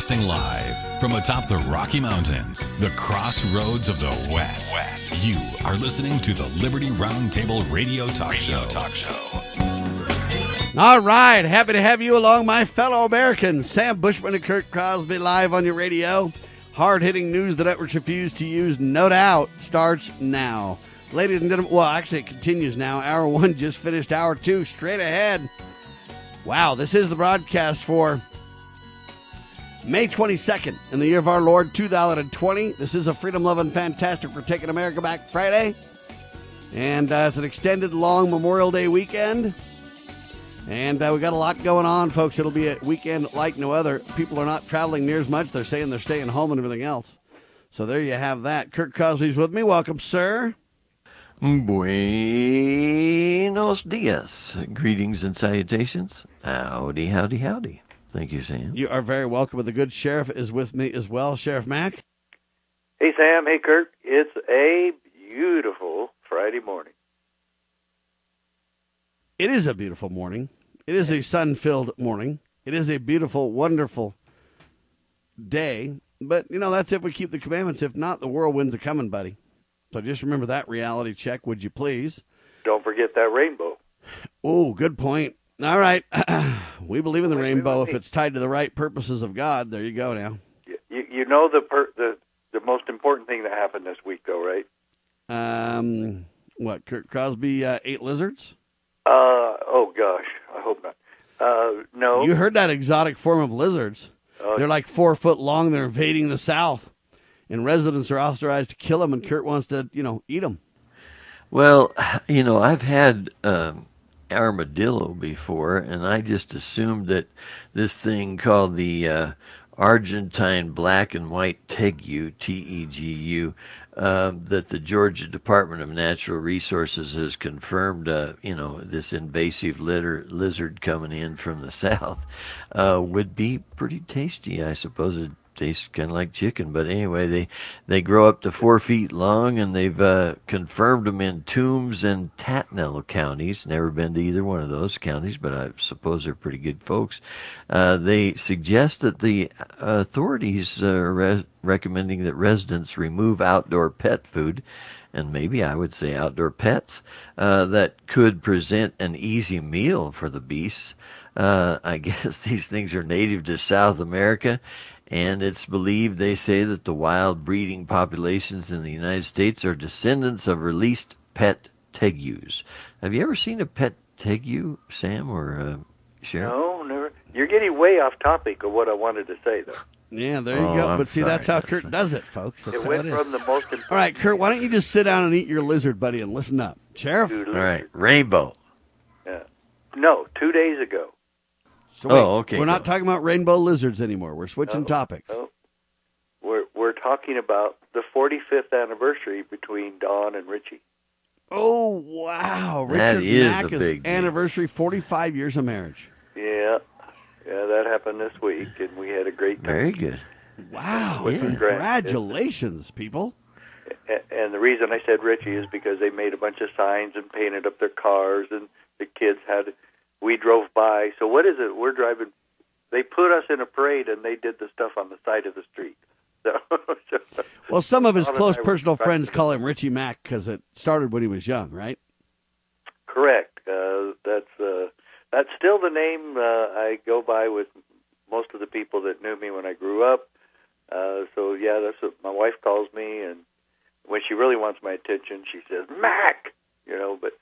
Broadcasting live from atop the Rocky Mountains, the crossroads of the West. You are listening to the Liberty Roundtable Radio Talk Show. All right, happy to have you along, my fellow Americans. Sam Bushman and Kurt Crosby live on your radio. Hard-hitting news the networks refuse to use, no doubt, starts now. Ladies and gentlemen, well, actually it continues now. Hour one just finished, hour two straight ahead. Wow, this is the broadcast for May 22nd in the year of our Lord 2020. This is a freedom-loving, fantastic, we're taking America back Friday. And it's an extended, long Memorial Day weekend. And we got a lot going on, folks. It'll be a weekend like no other. People are not traveling near as much. They're saying they're staying home and everything else. So there you have that. Kurt Crosby's with me. Welcome, sir. Buenos dias. Greetings and salutations. Howdy, howdy, howdy. Thank you, Sam. You are very welcome. The good sheriff is with me as well. Sheriff Mack. Hey, Sam. Hey, Kurt. It's a beautiful Friday morning. It is a beautiful morning. It is a sun-filled morning. It is a beautiful, wonderful day. But, you know, that's if we keep the commandments. If not, the whirlwinds are coming, buddy. So just remember that reality check, would you please? Don't forget that rainbow. Oh, good point. All right. We believe in the rainbow if it's tied to the right purposes of God. There you go now. You know the most important thing that happened this week, though, right? What, Kurt Crosby ate lizards? Oh, gosh. I hope not. No. You heard that exotic form of lizards. They're like 4 foot long. They're invading the South. And residents are authorized to kill them, and Kurt wants to, eat them. Well, I've had armadillo before, and I just assumed that this thing called the Argentine black and white tegu, T-E-G-U, that the Georgia Department of Natural Resources has confirmed, this invasive lizard coming in from the south, would be pretty tasty. I suppose it tastes kind of like chicken, but anyway, they grow up to 4 feet long, and they've confirmed them in Toombs and Tattnall counties. Never been to either one of those counties, but I suppose they're pretty good folks. They suggest that the authorities are recommending that residents remove outdoor pet food, and maybe I would say outdoor pets, that could present an easy meal for the beasts. I guess these things are native to South America, and it's believed, they say, that the wild breeding populations in the United States are descendants of released pet tegus. Have you ever seen a pet tegu, Sam or Sheriff? No, never. You're getting way off topic of what I wanted to say, though. Yeah, there you go. But see, that's how Kurt does it, folks. That's it how went it is. from the most important. All right, Kurt, why don't you just sit down and eat your lizard, buddy, and listen up. Sheriff? All right, rainbow. No, 2 days ago. So wait, okay. We're not talking about rainbow lizards anymore. We're switching topics. No. We're talking about the 45th anniversary between Dawn and Richie. Oh, wow. That Richard is Mack a big deal. anniversary, 45 years of marriage. Yeah, that happened this week, and we had a great time. Very good. Wow. Yeah. Congratulations, people. And the reason I said Richie is because they made a bunch of signs and painted up their cars, and the kids we drove by. So what is it? We're driving. They put us in a parade, and they did the stuff on the side of the street. So, well, some of his Dawn close and I personal were friends call him Richie Mack because it started when he was young, right? Correct. That's still the name I go by with most of the people that knew me when I grew up. So yeah, that's what my wife calls me, and when she really wants my attention, she says Mac. But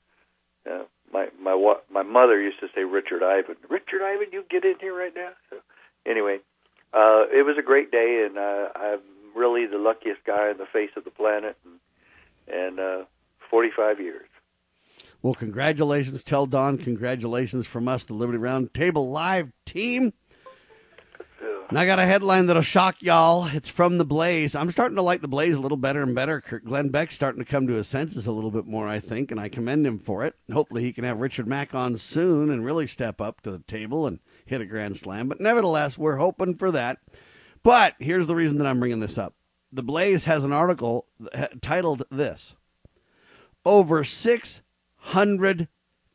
my mother used to say Richard Ivan. Richard Ivan, you get in here right now. So anyway, it was a great day, and I'm really the luckiest guy on the face of the planet, and 45 years. Well, congratulations. Tell Don congratulations from us, the Liberty Roundtable Live team. And I got a headline that'll shock y'all. It's from The Blaze. I'm starting to like The Blaze a little better and better. Glenn Beck's starting to come to his senses a little bit more, I think, and I commend him for it. Hopefully he can have Richard Mack on soon and really step up to the table and hit a grand slam. But nevertheless, we're hoping for that. But here's the reason that I'm bringing this up. The Blaze has an article titled this: Over 600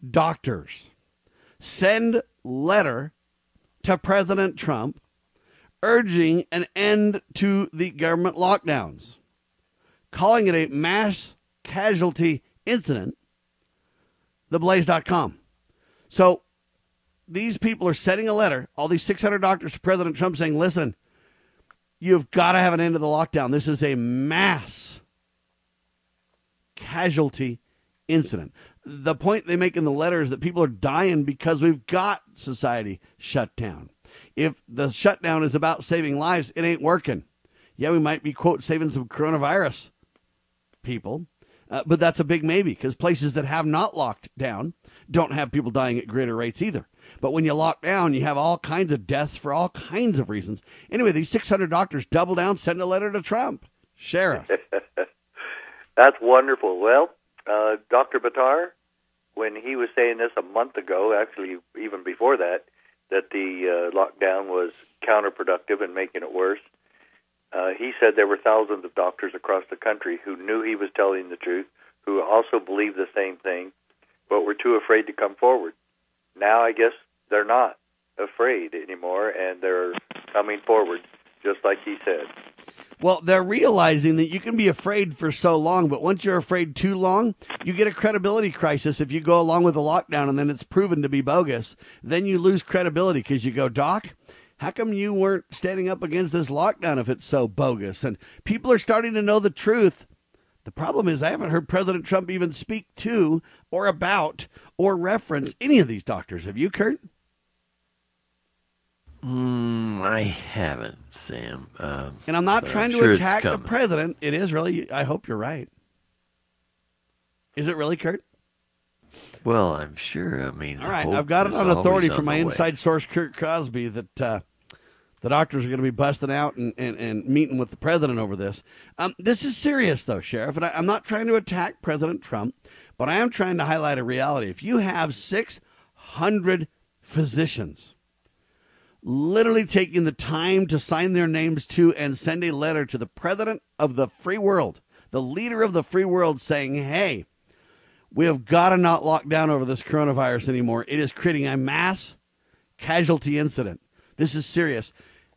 doctors send letter to President Trump urging an end to the government lockdowns, calling it a mass casualty incident, theblaze.com. So these people are sending a letter, all these 600 doctors, to President Trump saying, listen, you've got to have an end to the lockdown. This is a mass casualty incident. The point they make in the letter is that people are dying because we've got society shut down. If the shutdown is about saving lives, it ain't working. Yeah, we might be, quote, saving some coronavirus people, but that's a big maybe, because places that have not locked down don't have people dying at greater rates either. But when you lock down, you have all kinds of deaths for all kinds of reasons. Anyway, these 600 doctors double down, send a letter to Trump. Sheriff. That's wonderful. Well, Dr. Buttar, when he was saying this a month ago, actually even before that the lockdown was counterproductive and making it worse, he said there were thousands of doctors across the country who knew he was telling the truth, who also believed the same thing, but were too afraid to come forward. Now I guess they're not afraid anymore, and they're coming forward, just like he said. Well, they're realizing that you can be afraid for so long, but once you're afraid too long, you get a credibility crisis if you go along with a lockdown and then it's proven to be bogus. Then you lose credibility because you go, Doc, how come you weren't standing up against this lockdown if it's so bogus? And people are starting to know the truth. The problem is I haven't heard President Trump even speak to or about or reference any of these doctors. Have you, Kurt? I haven't, Sam. And I'm not trying to attack the president. It is really, I hope you're right. Is it really, Kurt? Well, I'm sure. I mean, all right, I've got it on authority from my inside source, Kurt Crosby, that the doctors are going to be busting out and meeting with the president over this. This is serious, though, Sheriff, and I'm not trying to attack President Trump, but I am trying to highlight a reality. If you have 600 physicians literally taking the time to sign their names to and send a letter to the president of the free world, the leader of the free world, saying, hey, we have got to not lock down over this coronavirus anymore. It is creating a mass casualty incident. This is serious.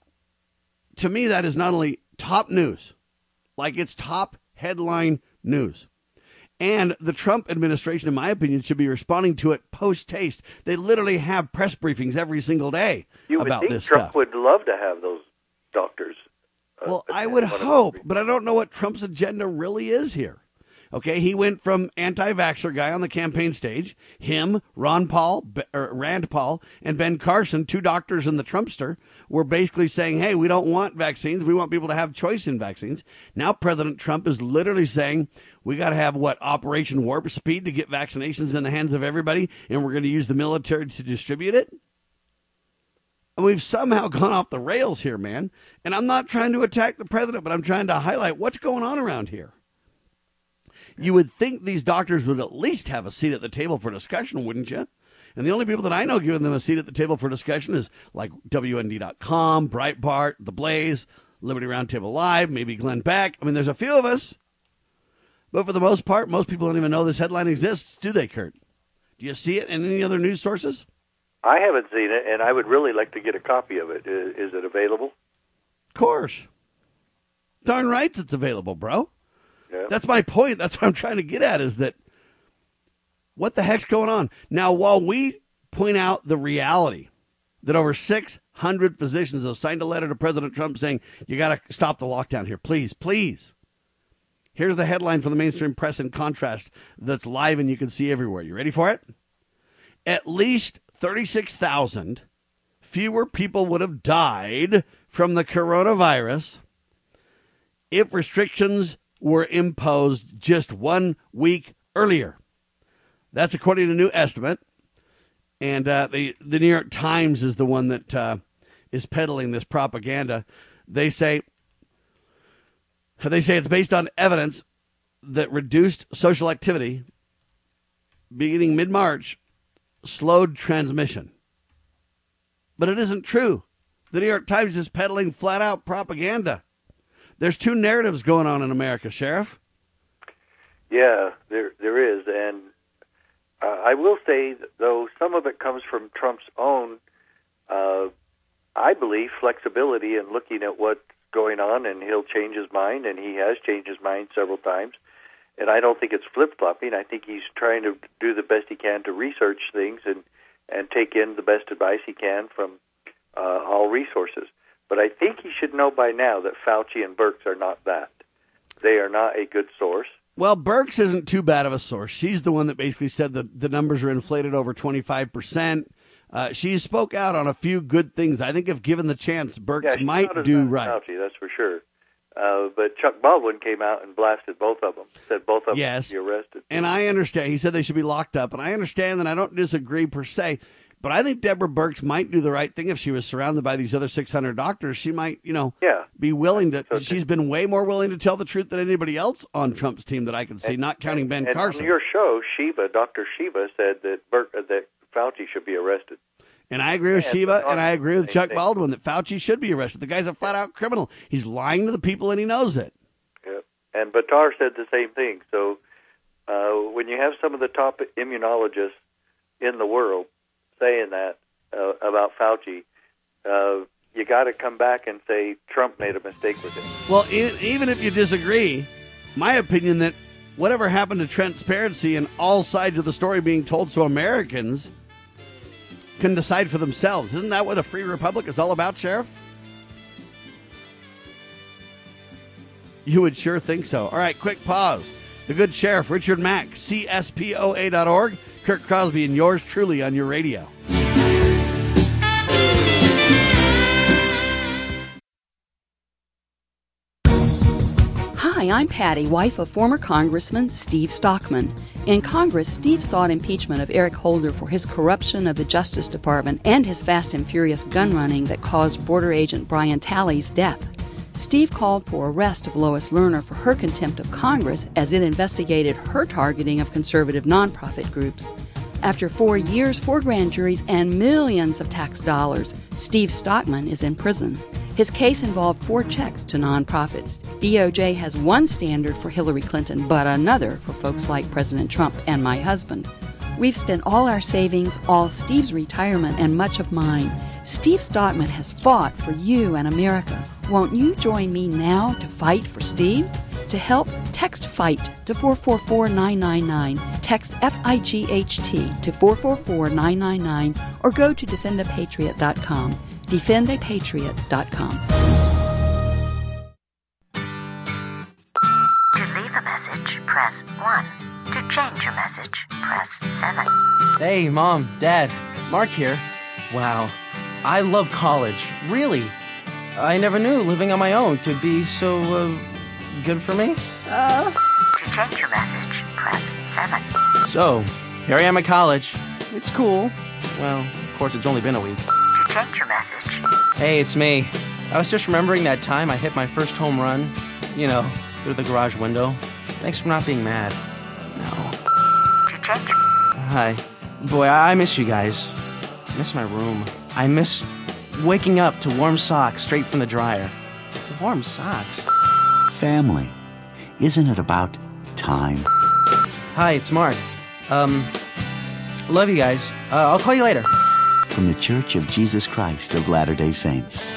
To me, that is not only top news, like it's top headline news. And the Trump administration, in my opinion, should be responding to it post-haste. They literally have press briefings every single day about this stuff. Trump would love to have those doctors. Well, I would hope, but I don't know what Trump's agenda really is here. Okay, he went from anti-vaxxer guy on the campaign stage, him, Rand Paul, and Ben Carson, two doctors in the Trumpster, were basically saying, hey, we don't want vaccines. We want people to have choice in vaccines. Now President Trump is literally saying we got to have, Operation Warp Speed to get vaccinations in the hands of everybody, and we're going to use the military to distribute it? And we've somehow gone off the rails here, man. And I'm not trying to attack the president, but I'm trying to highlight what's going on around here. You would think these doctors would at least have a seat at the table for discussion, wouldn't you? And the only people that I know giving them a seat at the table for discussion is like WND.com, Breitbart, The Blaze, Liberty Roundtable Live, maybe Glenn Beck. I mean, there's a few of us. But for the most part, most people don't even know this headline exists, do they, Kurt? Do you see it in any other news sources? I haven't seen it, and I would really like to get a copy of it. Is it available? Of course. Darn right it's available, bro. Yeah. That's my point. That's what I'm trying to get at, is that what the heck's going on? Now, while we point out the reality that over 600 physicians have signed a letter to President Trump saying, you got to stop the lockdown here, please, please. Here's the headline from the mainstream press in contrast that's live and you can see everywhere. You ready for it? At least 36,000 fewer people would have died from the coronavirus if restrictions were imposed just 1 week earlier. That's according to a new estimate. And the New York Times is the one that is peddling this propaganda. They say it's based on evidence that reduced social activity beginning mid-March slowed transmission. But it isn't true. The New York Times is peddling flat-out propaganda. There's two narratives going on in America, Sheriff. Yeah, there is. And I will say, though, some of it comes from Trump's own I believe, flexibility in looking at what's going on, and he'll change his mind, and he has changed his mind several times. And I don't think it's flip-flopping. I think he's trying to do the best he can to research things and take in the best advice he can from all resources. But I think he should know by now that Fauci and Birx are not that. They are not a good source. Well, Birx isn't too bad of a source. She's the one that basically said that the numbers are inflated over 25%. She spoke out on a few good things. I think if given the chance, Birx might do right. Fauci, that's for sure. But Chuck Baldwin came out and blasted both of them, said both of them should be arrested. And I understand. He said they should be locked up. And I understand, and I don't disagree per se. But I think Deborah Birx might do the right thing if she was surrounded by these other 600 doctors. She might, be willing to. So she's been way more willing to tell the truth than anybody else on Trump's team that I can see, not counting Ben Carson. On your show, Dr. Shiva said that Fauci should be arrested. And I agree with Shiva, and I agree with Chuck Baldwin that Fauci should be arrested. The guy's a flat-out criminal. He's lying to the people, and he knows it. Yep. And Batar said the same thing. So when you have some of the top immunologists in the world saying that about Fauci, you got to come back and say Trump made a mistake with it. Well, even if you disagree, my opinion that whatever happened to transparency and all sides of the story being told so Americans can decide for themselves. Isn't that what a free republic is all about, Sheriff? You would sure think so. All right, quick pause. The good Sheriff, Richard Mack, CSPOA.org. Kirk Crosby and yours truly on your radio. Hi, I'm Patty, wife of former Congressman Steve Stockman. In Congress, Steve sought impeachment of Eric Holder for his corruption of the Justice Department and his fast and furious gun running that caused border agent Brian Talley's death. Steve called for arrest of Lois Lerner for her contempt of Congress as it investigated her targeting of conservative nonprofit groups. After 4 years, 4 grand juries, and millions of tax dollars, Steve Stockman is in prison. His case involved 4 checks to nonprofits. DOJ has one standard for Hillary Clinton, but another for folks like President Trump and my husband. We've spent all our savings, all Steve's retirement, and much of mine. Steve Stockman has fought for you and America. Won't you join me now to fight for Steve? To help, text FIGHT to 444-999. Text FIGHT to 444-999 or go to defendapatriot.com. defendapatriot.com. To leave a message, press 1. To change your message, press 7. Hey, Mom, Dad, Mark here. Wow, I love college, really. I never knew living on my own could be so, good for me. To change your message, press 7. So, here I am at college. It's cool. Well, of course, it's only been a week. To change your message. Hey, it's me. I was just remembering that time I hit my first home run, through the garage window. Thanks for not being mad. No. To change. Hi. Boy, I miss you guys. I miss my room. I miss waking up to warm socks straight from the dryer. Warm socks. Family. Isn't it about time? Hi, it's Mark. Love you guys. I'll call you later. From the Church of Jesus Christ of Latter-day Saints.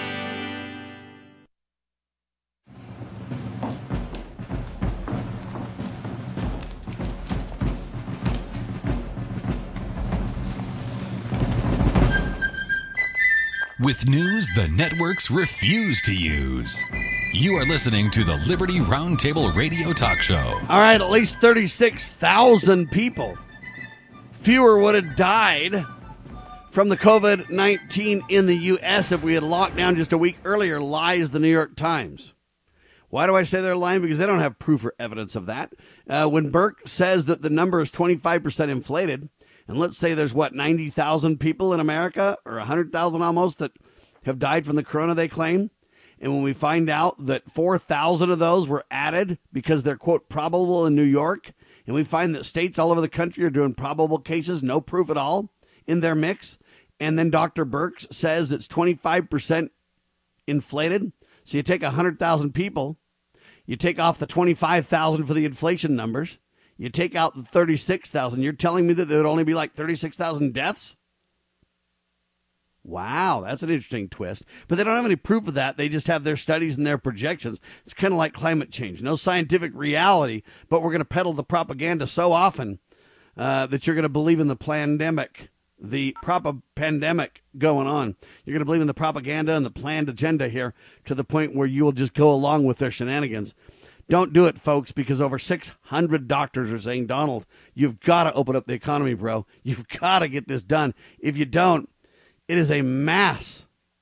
With news the networks refuse to use. You are listening to the Liberty Roundtable Radio Talk Show. All right, at least 36,000 people. Fewer would have died from the COVID-19 in the U.S. if we had locked down just a week earlier, lies the New York Times. Why do I say they're lying? Because they don't have proof or evidence of that. When Birx says that the number is 25% inflated, and let's say there's, 90,000 people in America, or 100,000 almost, that have died from the corona, they claim. And when we find out that 4,000 of those were added because they're, quote, probable in New York, and we find that states all over the country are doing probable cases, no proof at all in their mix, and then Dr. Birx says it's 25% inflated. So you take 100,000 people, you take off the 25,000 for the inflation numbers, you take out the 36,000. You're telling me that there would only be like 36,000 deaths? Wow, that's an interesting twist. But they don't have any proof of that. They just have their studies and their projections. It's kind of like climate change. No scientific reality, but we're going to peddle the propaganda so often that you're going to believe in the pandemic, the pandemic going on. You're going to believe in the propaganda and the planned agenda here to the point where you will just go along with their shenanigans. Don't do it, folks, because over 600 doctors are saying, Donald, you've got to open up the economy, bro. You've got to get this done. If you don't, it is a mass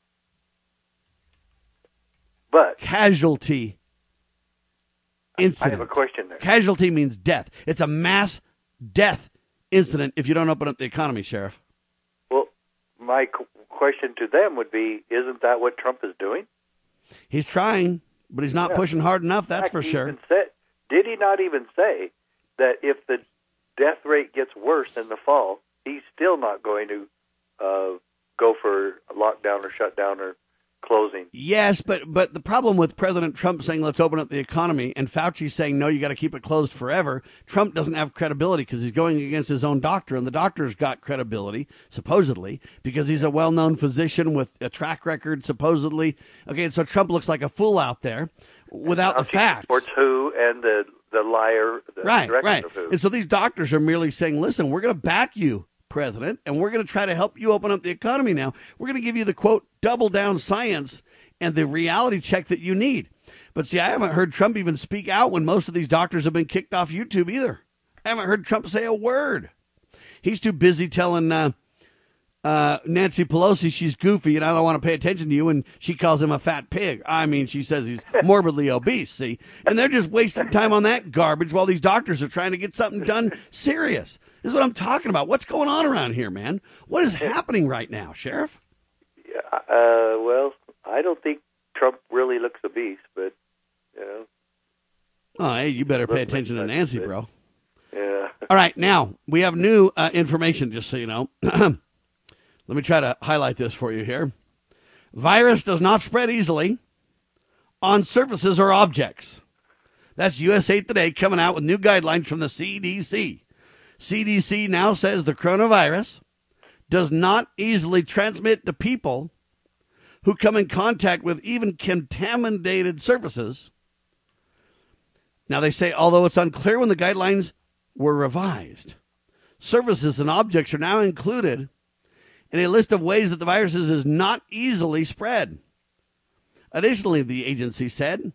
casualty incident. I have a question there. Casualty means death. It's a mass death incident if you don't open up the economy, Sheriff. Well, my question to them would be, isn't that what Trump is doing? He's trying, but he's not pushing hard enough, that's for sure. Did he not even say that if the death rate gets worse in the fall, he's still not going to go for a lockdown or shutdown or closing? Yes, but the problem with President Trump saying let's open up the economy and Fauci saying no, you got to keep it closed forever, Trump doesn't have credibility because he's going against his own doctor, and the doctor's got credibility, supposedly, because he's a well-known physician with a track record, supposedly. Okay, so Trump looks like a fool out there without the facts. Supports who and the liar, the right. of who. And so these doctors are merely saying, listen, we're going to back you, President, and we're going to try to help you open up the economy now. We're going to give you the, quote, double down science and the reality check that you need. But see, I haven't heard Trump even speak out when most of these doctors have been kicked off YouTube either. I haven't heard Trump say a word. He's too busy telling Nancy Pelosi she's goofy and I don't want to pay attention to you, and she calls him a fat pig. I mean, she says he's morbidly obese, see? And they're just wasting time on that garbage while these doctors are trying to get something done serious. This is what I'm talking about. What's going on around here, man? What is happening right now, Sheriff? Well, I don't think Trump really looks obese, but, you know. Oh, hey, you better pay attention to Nancy, bro. Yeah. All right, now, we have new information, just so you know. Let me try to highlight this for you here. Virus does not spread easily on surfaces or objects. That's USA Today coming out with new guidelines from the CDC. CDC now says the coronavirus does not easily transmit to people who come in contact with even contaminated surfaces. Now, they say, although it's unclear when the guidelines were revised, surfaces and objects are now included in a list of ways that the virus is not easily spread. Additionally, the agency said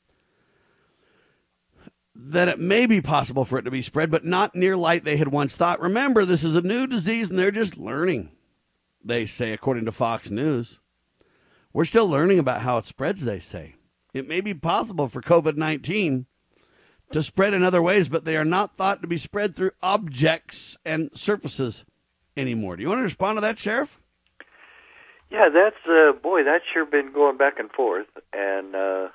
that it may be possible for it to be spread, but not near like they had once thought. Remember, this is a new disease, and they're just learning, they say, according to Fox News. We're still learning about how it spreads, they say. It may be possible for COVID-19 to spread in other ways, but they are not thought to be spread through objects and surfaces anymore. Do you want to respond to that, Sheriff? Yeah, that's, that's sure been going back and forth. And,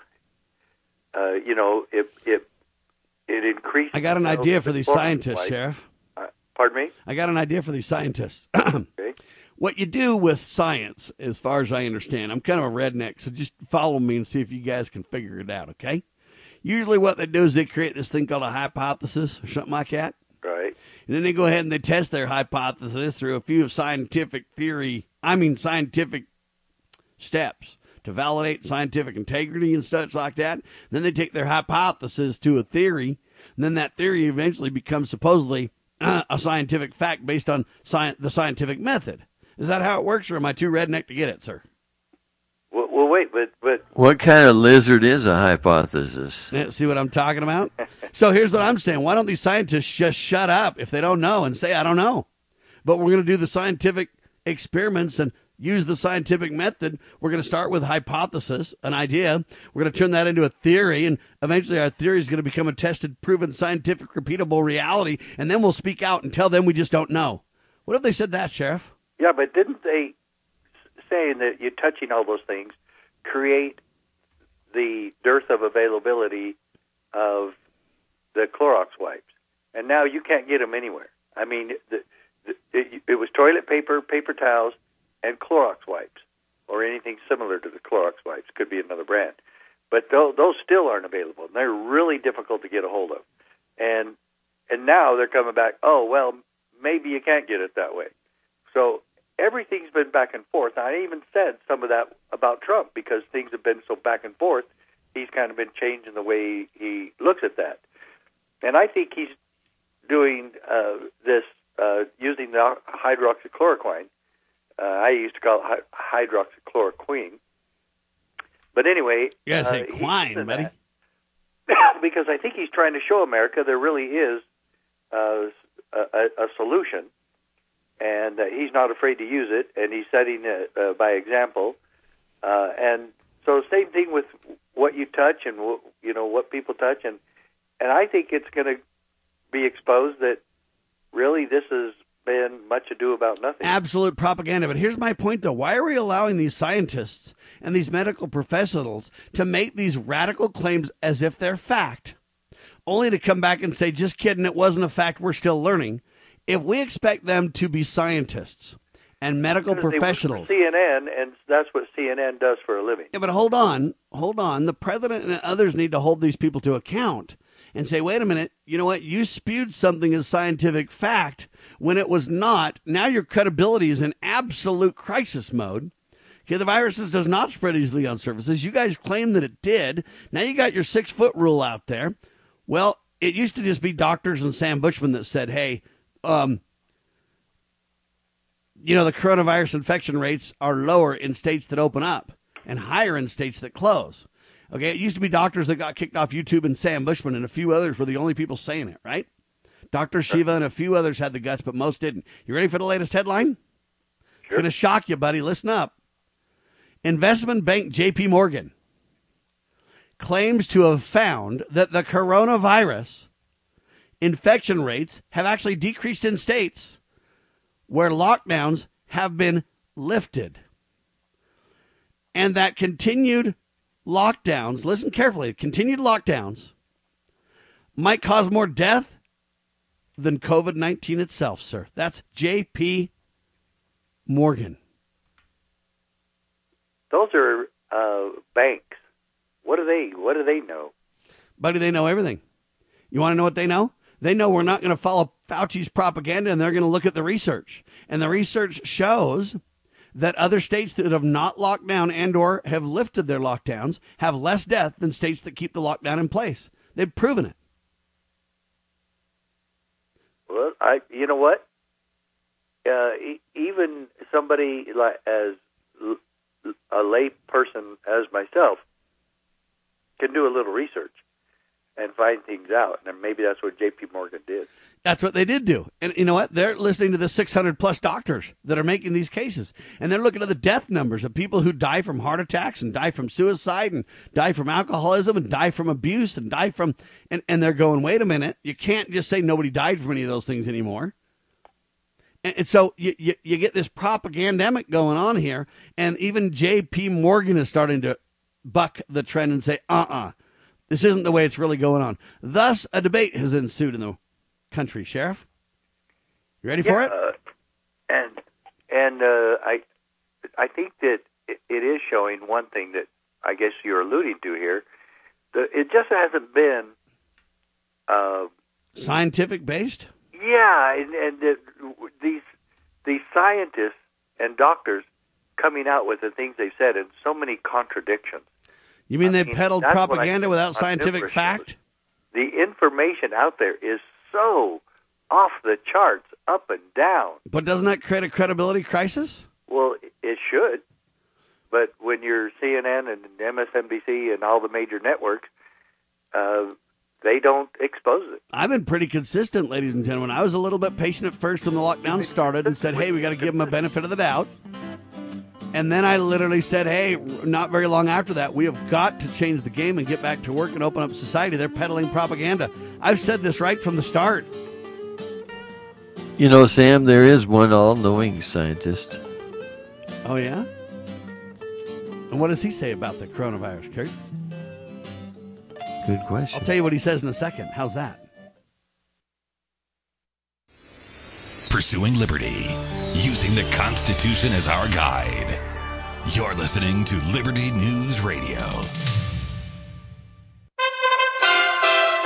it increased. I got an idea for these scientists, Sheriff. Pardon me? I got an idea for these scientists. Okay. What you do with science, as far as I understand, I'm kind of a redneck, so just follow me and see if you guys can figure it out, okay? Usually what they do is they create this thing called a hypothesis or something like that. Right. And then they go ahead and they test their hypothesis through a few scientific steps to validate scientific integrity and such like that. Then they take their hypothesis to a theory, and then that theory eventually becomes supposedly a scientific fact based on the scientific method. Is that how it works, or am I too redneck to get it, sir? Well, wait, but what kind of lizard is a hypothesis? Yeah, see what I'm talking about? So here's what I'm saying. Why don't these scientists just shut up if they don't know and say, I don't know? But we're going to do the scientific experiments and use the scientific method. We're going to start with hypothesis, an idea. We're going to turn that into a theory, and eventually our theory is going to become a tested, proven, scientific, repeatable reality, and then we'll speak out and tell them we just don't know. What if they said that, Sheriff? Yeah, but didn't they, saying that you're touching all those things, create the dearth of availability of the Clorox wipes? And now you can't get them anywhere. I mean, it was toilet paper, paper towels, and Clorox wipes, or anything similar to the Clorox wipes. Could be another brand. But those still aren't available. And they're really difficult to get a hold of. And now they're coming back, oh, well, maybe you can't get it that way. So everything's been back and forth. I even said some of that about Trump because things have been so back and forth. He's kind of been changing the way he looks at that. And I think he's doing this using the hydroxychloroquine. I used to call it hydroxychloroquine. But anyway... You gotta say quine, buddy. Because I think he's trying to show America there really is a solution, and he's not afraid to use it, and he's setting it by example. And so same thing with what you touch and what people touch, and I think it's going to be exposed that really this has been much ado about nothing. Absolute propaganda. But here's my point, though. Why are we allowing these scientists and these medical professionals to make these radical claims as if they're fact, only to come back and say, just kidding, it wasn't a fact, we're still learning? If we expect them to be scientists and medical professionals... They work for CNN, and that's what CNN does for a living. Yeah, but hold on. The president and others need to hold these people to account and say, wait a minute, you know what? You spewed something as scientific fact when it was not. Now your credibility is in absolute crisis mode. Okay, the virus does not spread easily on surfaces. You guys claim that it did. Now you got your 6-foot rule out there. Well, it used to just be doctors and Sam Bushman that said, hey, the coronavirus infection rates are lower in states that open up and higher in states that close. Okay, it used to be doctors that got kicked off YouTube, and Sam Bushman and a few others were the only people saying it, right? Dr. Shiva and a few others had the guts, but most didn't. You ready for the latest headline? Sure. It's going to shock you, buddy. Listen up. Investment bank J.P. Morgan claims to have found that the coronavirus infection rates have actually decreased in states where lockdowns have been lifted. And that continued lockdowns, listen carefully, continued lockdowns might cause more death than COVID-19 itself, sir. That's J.P. Morgan. Those are banks. What do they know? Buddy, they know everything. You want to know what they know? They know we're not going to follow Fauci's propaganda, and they're going to look at the research. And the research shows that other states that have not locked down and or have lifted their lockdowns have less death than states that keep the lockdown in place. They've proven it. Well, you know what? Even somebody like as a lay person as myself can do a little research and find things out. And maybe that's what J.P. Morgan did. That's what they did do. And you know what? They're listening to the 600-plus doctors that are making these cases. And they're looking at the death numbers of people who die from heart attacks and die from suicide and die from alcoholism and die from abuse and die from... And they're going, wait a minute. You can't just say nobody died from any of those things anymore. And so you get this propagandemic going on here. And even J.P. Morgan is starting to buck the trend and say, this isn't the way it's really going on. Thus, a debate has ensued in the country. Sheriff, you ready for it? I think that it is showing one thing that I guess you're alluding to here. It just hasn't been scientific based. Yeah, and these scientists and doctors coming out with the things they said, and so many contradictions. You mean they peddled propaganda without scientific fact? The information out there is so off the charts, up and down. But doesn't that create a credibility crisis? Well, it should. But when you're CNN and MSNBC and all the major networks, they don't expose it. I've been pretty consistent, ladies and gentlemen. I was a little bit patient at first when the lockdown started and said, hey, we got to give them a benefit of the doubt. And then I literally said, hey, not very long after that, we have got to change the game and get back to work and open up society. They're peddling propaganda. I've said this right from the start. You know, Sam, there is one all-knowing scientist. Oh, yeah? And what does he say about the coronavirus, Kurt? Good question. I'll tell you what he says in a second. How's that? Pursuing liberty, using the Constitution as our guide. You're listening to Liberty News Radio.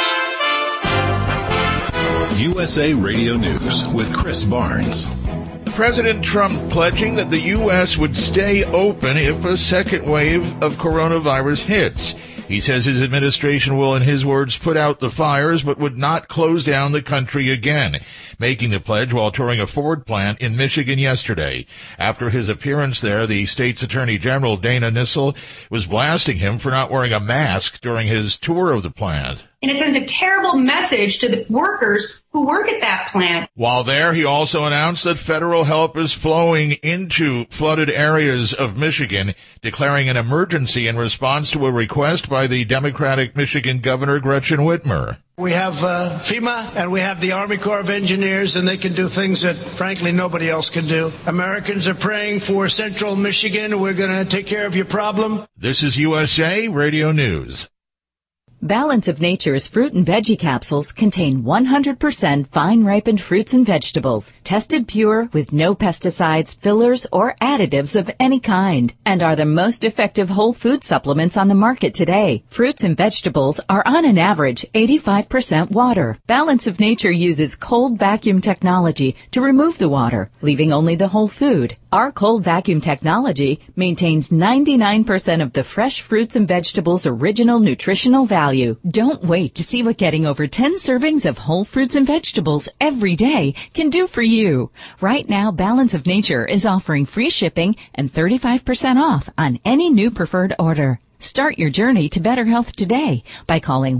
USA Radio News with Chris Barnes. President Trump pledging that the U.S. would stay open if a second wave of coronavirus hits. He says his administration will, in his words, put out the fires but would not close down the country again, making the pledge while touring a Ford plant in Michigan yesterday. After his appearance there, the state's Attorney General, Dana Nissel, was blasting him for not wearing a mask during his tour of the plant. And it sends a terrible message to the workers who work at that plant. While there, he also announced that federal help is flowing into flooded areas of Michigan, declaring an emergency in response to a request by the Democratic Michigan Governor Gretchen Whitmer. We have FEMA and we have the Army Corps of Engineers, and they can do things that, frankly, nobody else can do. Americans are praying for Central Michigan. We're going to take care of your problem. This is USA Radio News. Balance of Nature's fruit and veggie capsules contain 100% fine-ripened fruits and vegetables, tested pure with no pesticides, fillers, or additives of any kind, and are the most effective whole food supplements on the market today. Fruits and vegetables are on an average 85% water. Balance of Nature uses cold vacuum technology to remove the water, leaving only the whole food. Our cold vacuum technology maintains 99% of the fresh fruits and vegetables' original nutritional value. Don't wait to see what getting over 10 servings of whole fruits and vegetables every day can do for you. Right now, Balance of Nature is offering free shipping and 35% off on any new preferred order. Start your journey to better health today by calling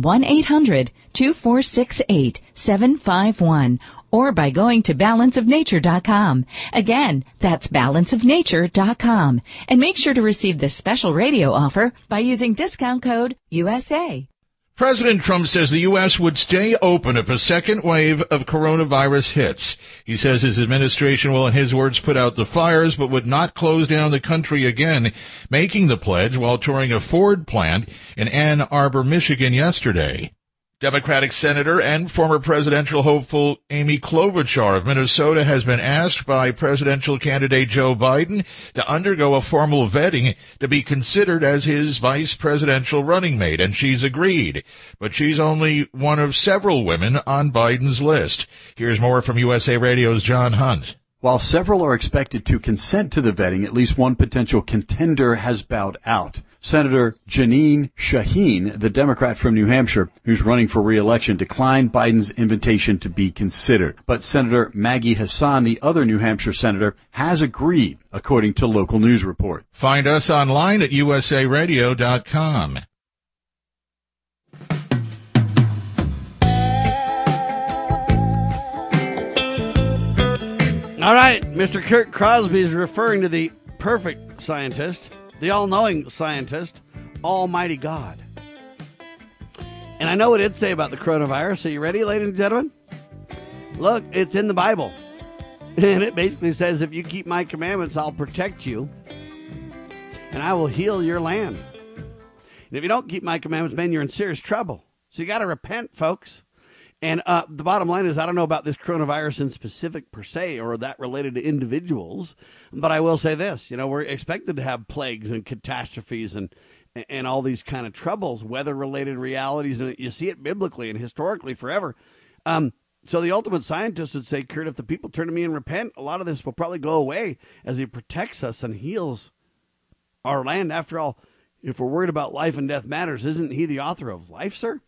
1-800-2468-751 or by going to balanceofnature.com. Again, that's balanceofnature.com. And make sure to receive this special radio offer by using discount code USA. President Trump says the U.S. would stay open if a second wave of coronavirus hits. He says his administration will, in his words, put out the fires but would not close down the country again, making the pledge while touring a Ford plant in Ann Arbor, Michigan yesterday. Democratic Senator and former presidential hopeful Amy Klobuchar of Minnesota has been asked by presidential candidate Joe Biden to undergo a formal vetting to be considered as his vice presidential running mate, and she's agreed. But she's only one of several women on Biden's list. Here's more from USA Radio's John Hunt. While several are expected to consent to the vetting, at least one potential contender has bowed out. Senator Jeanine Shaheen, the Democrat from New Hampshire, who's running for re-election, declined Biden's invitation to be considered. But Senator Maggie Hassan, the other New Hampshire senator, has agreed, according to local news report. Find us online at usaradio.com. All right, Mr. Kurt Crosby is referring to the perfect scientist, the all-knowing scientist, Almighty God. And I know what it'd say about the coronavirus. Are you ready, ladies and gentlemen? Look, it's in the Bible. And it basically says, if you keep my commandments, I'll protect you. And I will heal your land. And if you don't keep my commandments, man, you're in serious trouble. So you got to repent, folks. And the bottom line is, I don't know about this coronavirus in specific per se or that related to individuals, but I will say this, we're expected to have plagues and catastrophes and all these kind of troubles, weather-related realities, and you see it biblically and historically forever. So the ultimate scientist would say, Kurt, if the people turn to me and repent, a lot of this will probably go away as he protects us and heals our land. After all, if we're worried about life and death matters, isn't he the author of life, sir?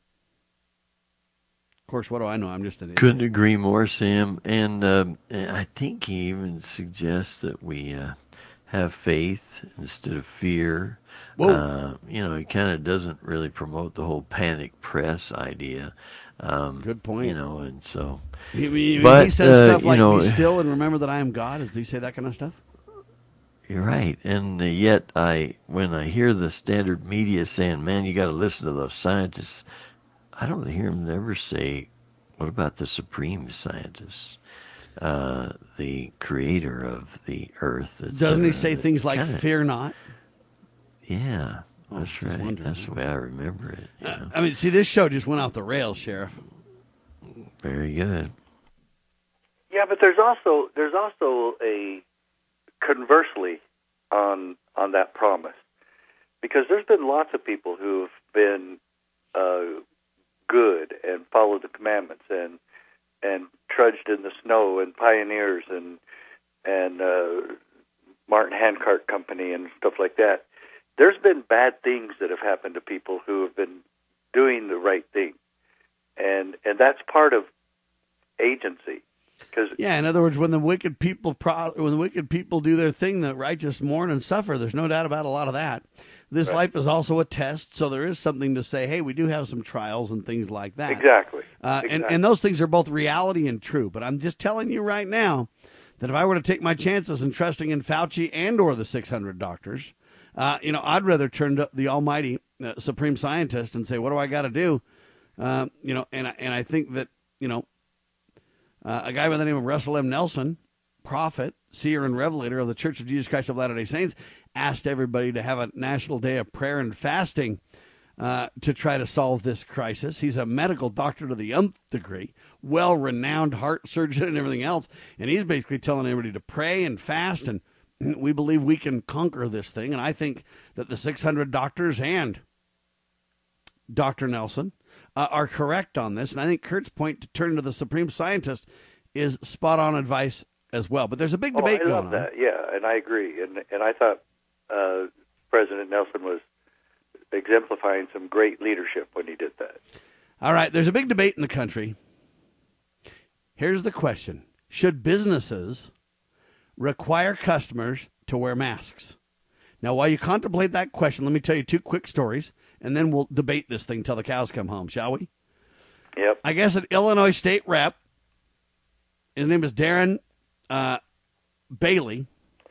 Of course, what do I know? I'm just an idiot. Couldn't agree more, Sam. And I think he even suggests that we have faith instead of fear. He kind of doesn't really promote the whole panic press idea. Good point. And so. He says stuff like, be still and remember that I am God. Does he say that kind of stuff? You're right. And yet, when I hear the standard media saying, man, you got to listen to those scientists, I don't hear him ever say, what about the supreme scientist, the creator of the earth? Doesn't he say things like, fear not? Yeah, that's right. That's the way I remember it. See, this show just went off the rails, Sheriff. Very good. Yeah, but there's also a conversely on that promise, because there's been lots of people who've been good and followed the commandments and trudged in the snow and pioneers and and Martin Handcart Company and stuff like that. There's been bad things that have happened to people who have been doing the right thing, and that's part of agency. In other words, when the wicked people do their thing, the righteous mourn and suffer. There's no doubt about a lot of that. This life is also a test, so there is something to say, hey, we do have some trials and things like that. Exactly. And those things are both reality and true. But I'm just telling you right now that if I were to take my chances in trusting in Fauci and or the 600 doctors, I'd rather turn to the almighty supreme scientist and say, what do I got to do? And I think that, a guy by the name of Russell M. Nelson, prophet, seer, and revelator of the Church of Jesus Christ of Latter-day Saints, asked everybody to have a national day of prayer and fasting to try to solve this crisis. He's a medical doctor to the nth degree, well-renowned heart surgeon and everything else, and he's basically telling everybody to pray and fast, and we believe we can conquer this thing. And I think that the 600 doctors and Dr. Nelson are correct on this, and I think Kurt's point to turn to the supreme scientist is spot-on advice as well. But there's a big debate going on. I love that, yeah, and I agree. And I thought President Nelson was exemplifying some great leadership when he did that. All right, there's a big debate in the country. Here's the question. Should businesses require customers to wear masks? Now, while you contemplate that question, let me tell you two quick stories, and then we'll debate this thing till the cows come home, shall we? Yep. I guess an Illinois state rep, his name is Darren Bailey.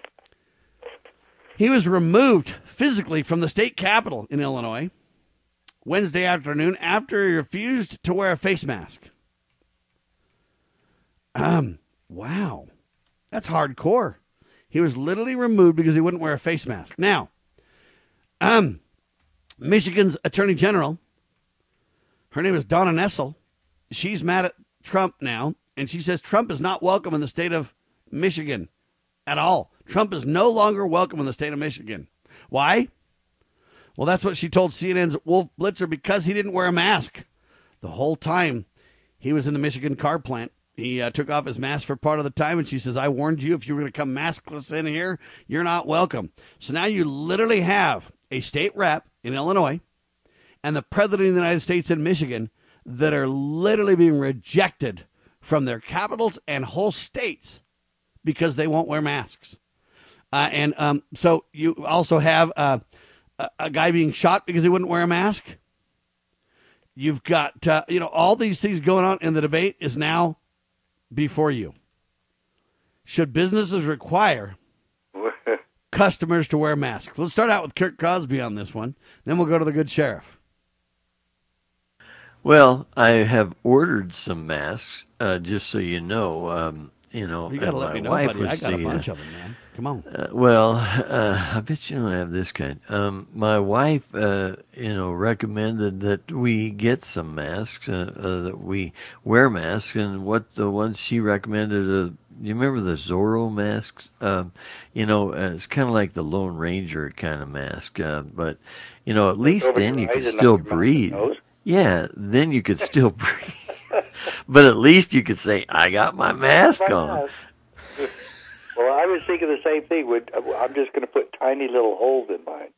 He was removed physically from the state capitol in Illinois Wednesday afternoon after he refused to wear a face mask. Wow. That's hardcore. He was literally removed because he wouldn't wear a face mask. Now, Michigan's Attorney General, her name is Donna Nessel. She's mad at Trump now, and she says Trump is not welcome in the state of Michigan at all. Trump is no longer welcome in the state of Michigan. Why? Well, that's what she told CNN's Wolf Blitzer, because he didn't wear a mask the whole time he was in the Michigan car plant. He took off his mask for part of the time, and she says, I warned you, if you were going to come maskless in here, you're not welcome. So now you literally have a state rep in Illinois and the president of the United States in Michigan that are literally being rejected from their capitals and whole states because they won't wear masks. So you also have a guy being shot because he wouldn't wear a mask. You've got, all these things going on, and the debate is now before you. Should businesses require customers to wear masks? Let's start out with Kurt Crosby on this one. Then we'll go to the good sheriff. Well, I have ordered some masks, just so you know. You got to let me know, buddy. I got a bunch of them, man. Come on. I bet you don't have this kind. My wife, recommended that we get some masks, that we wear masks, and what the ones she recommended, you remember the Zorro masks? It's kind of like the Lone Ranger kind of mask, but, at least then you could still breathe. Yeah, then you could still breathe. But at least you could say, I got my mask on. Well, I was thinking the same thing. I'm just going to put tiny little holes in mine.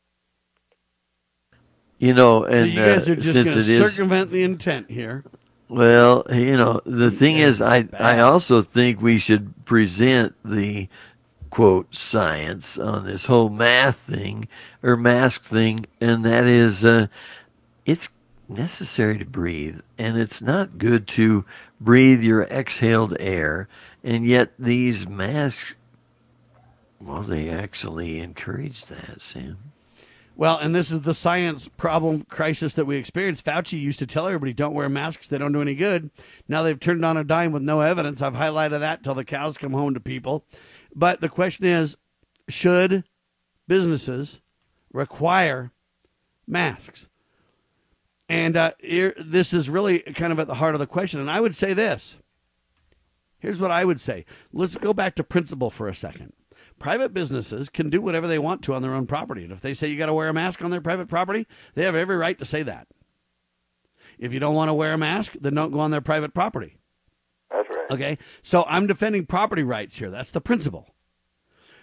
And so you guys are just going to circumvent the intent here. Well, the thing is, I also think we should present the, quote, science on this whole mask thing, and that is, it's necessary to breathe, and it's not good to breathe your exhaled air, and yet these masks, well, they actually encourage that, Sam. Well, and this is the science problem crisis that we experienced. Fauci used to tell everybody, don't wear masks, they don't do any good. Now they've turned on a dime with no evidence. I've highlighted that till the cows come home to people. But the question is, should businesses require masks? And this is really kind of at the heart of the question. And I would say this. Here's what I would say. Let's go back to principle for a second. Private businesses can do whatever they want to on their own property. And if they say you got to wear a mask on their private property, they have every right to say that. If you don't want to wear a mask, then don't go on their private property. That's right. Okay? So I'm defending property rights here. That's the principle.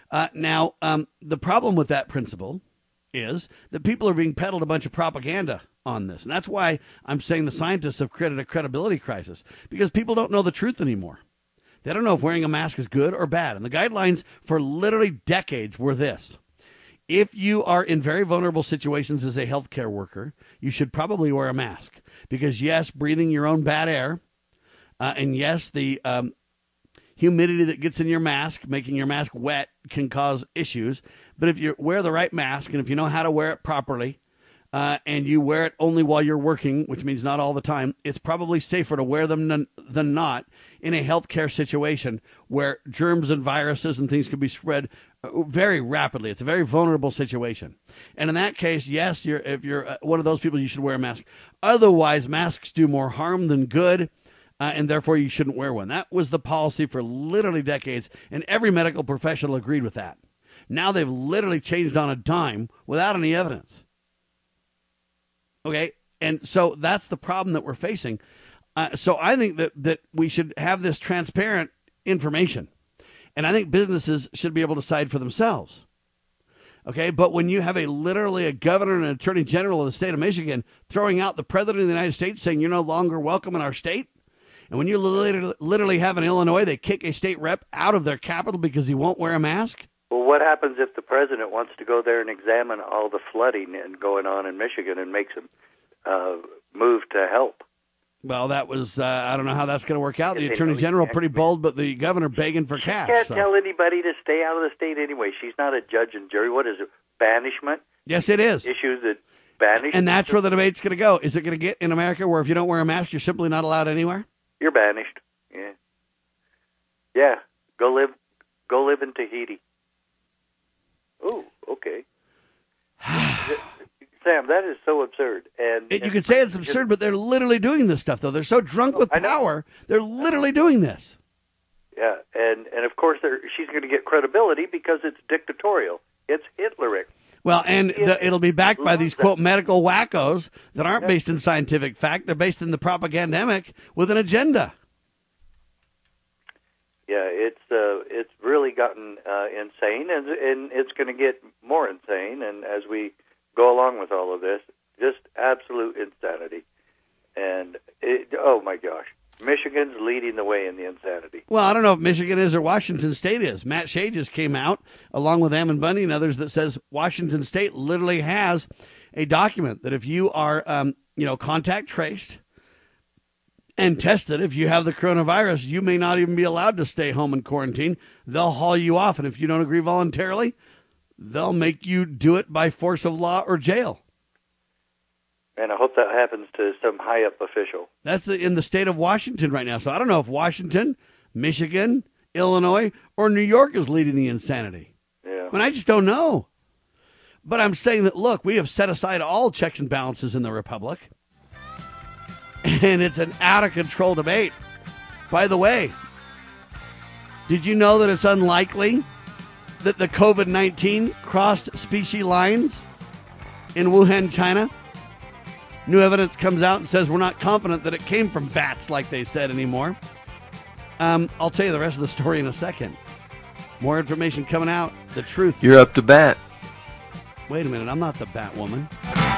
Now, the problem with that principle is that people are being peddled a bunch of propaganda on this. And that's why I'm saying the scientists have created a credibility crisis, because people don't know the truth anymore. They don't know if wearing a mask is good or bad. And the guidelines for literally decades were this. If you are in very vulnerable situations as a healthcare worker, you should probably wear a mask. Because, yes, breathing your own bad air, and yes, the humidity that gets in your mask, making your mask wet, can cause issues. But if you wear the right mask, and if you know how to wear it properly, and you wear it only while you're working, which means not all the time, it's probably safer to wear them than not in a healthcare situation where germs and viruses and things can be spread very rapidly. It's a very vulnerable situation. And in that case, yes, if you're one of those people, you should wear a mask. Otherwise, masks do more harm than good, and therefore you shouldn't wear one. That was the policy for literally decades, and every medical professional agreed with that. Now they've literally changed on a dime without any evidence. Okay, and so that's the problem that we're facing. So I think that we should have this transparent information. And I think businesses should be able to decide for themselves. Okay, but when you have literally a governor and an attorney general of the state of Michigan throwing out the president of the United States saying you're no longer welcome in our state, and when you literally have in Illinois, they kick a state rep out of their capital because he won't wear a mask. Well, what happens if the president wants to go there and examine all the flooding and going on in Michigan and makes him move to help? Well, that was, I don't know how that's going to work out. The attorney general pretty bold, but the governor begging for cash. She can't tell anybody to stay out of the state anyway. She's not a judge and jury. What is it, banishment? Yes, it is. Issues that banish. And that's where the debate's going to go. Is it going to get in America where if you don't wear a mask, you're simply not allowed anywhere? You're banished. Yeah. Yeah. Go live in Tahiti. Oh, okay. Sam, that is so absurd. And you can say it's absurd, but they're literally doing this stuff, though. They're so drunk with power, they're literally doing this. Yeah, and of course she's going to get credibility because it's dictatorial. It's Hitleric. Well, and it'll be backed by these, quote, medical wackos that aren't based in scientific fact. They're based in the propagandemic with an agenda. Yeah, it's really gotten insane, and it's going to get more insane. And as we go along with all of this, just absolute insanity. And oh my gosh, Michigan's leading the way in the insanity. Well, I don't know if Michigan is or Washington State is. Matt Shea just came out, along with Ammon Bundy and others, that says Washington State literally has a document that if you are, contact traced and tested, if you have the coronavirus, you may not even be allowed to stay home in quarantine. They'll haul you off, and if you don't agree voluntarily, they'll make you do it by force of law or jail. And I hope that happens to some high-up official. That's in the state of Washington right now. So I don't know if Washington, Michigan, Illinois, or New York is leading the insanity. Yeah. I mean, I just don't know. But I'm saying that, look, we have set aside all checks and balances in the Republic. And it's an out-of-control debate. By the way, did you know that it's unlikely that the COVID-19 crossed species lines in Wuhan, China? New evidence comes out and says we're not confident that it came from bats like they said anymore. I'll tell you the rest of the story in a second. More information coming out. The truth. You're up to bat. Wait a minute. I'm not the bat woman.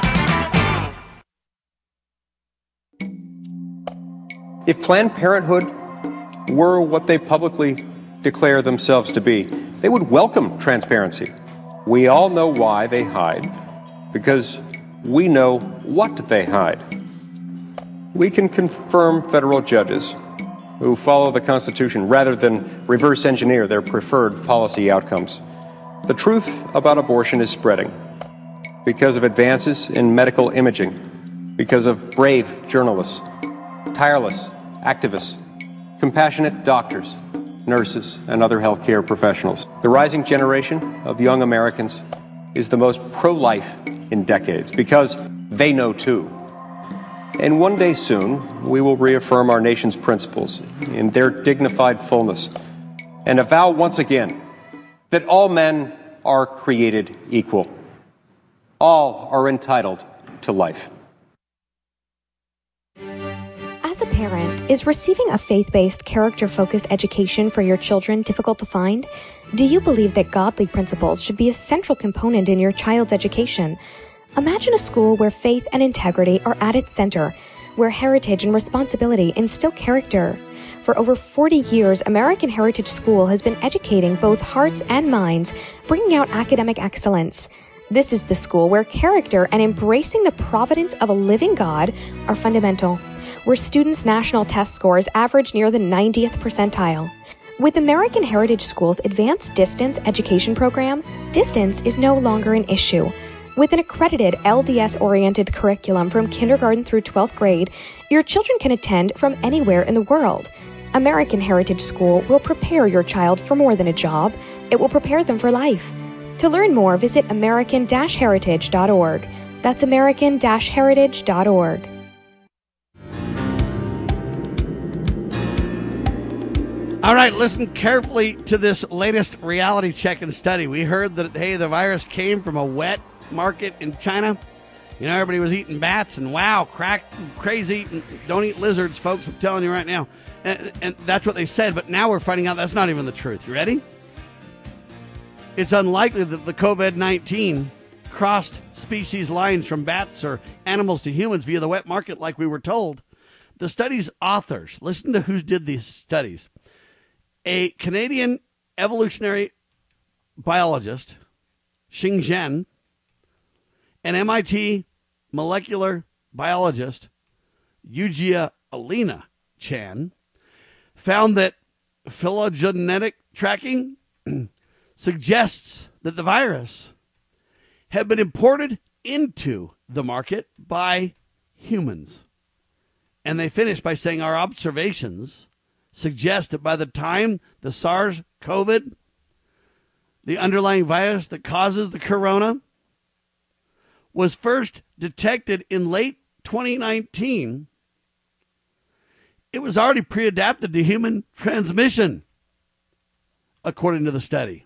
If Planned Parenthood were what they publicly declare themselves to be, they would welcome transparency. We all know why they hide, because we know what they hide. We can confirm federal judges who follow the Constitution rather than reverse engineer their preferred policy outcomes. The truth about abortion is spreading because of advances in medical imaging, because of brave journalists, tireless activists, compassionate doctors, nurses, and other healthcare professionals. The rising generation of young Americans is the most pro-life in decades because they know too. And one day soon, we will reaffirm our nation's principles in their dignified fullness and avow once again that all men are created equal. All are entitled to life. As a parent, is receiving a faith-based, character-focused education for your children difficult to find? Do you believe that godly principles should be a central component in your child's education? Imagine a school where faith and integrity are at its center, where heritage and responsibility instill character. For over 40 years, American Heritage School has been educating both hearts and minds, bringing out academic excellence. This is the school where character and embracing the providence of a living God are fundamental, where students' national test scores average near the 90th percentile. With American Heritage School's advanced distance education program, distance is no longer an issue. With an accredited LDS-oriented curriculum from kindergarten through 12th grade, your children can attend from anywhere in the world. American Heritage School will prepare your child for more than a job. It will prepare them for life. To learn more, visit american-heritage.org. That's american-heritage.org. All right, listen carefully to this latest reality check and study. We heard that, hey, the virus came from a wet market in China. You know, everybody was eating bats and wow, crazy. Don't eat lizards, folks. I'm telling you right now. And that's what they said. But now we're finding out that's not even the truth. You ready? It's unlikely that the COVID-19 crossed species lines from bats or animals to humans via the wet market like we were told. The study's authors, listen to who did these studies. A Canadian evolutionary biologist, Xing Zhen, an MIT molecular biologist, Yujia Alina Chan, found that phylogenetic tracking suggests that the virus had been imported into the market by humans. And they finished by saying our observations suggest that by the time the SARS-CoV, the underlying virus that causes the corona, was first detected in late 2019, it was already pre-adapted to human transmission, according to the study.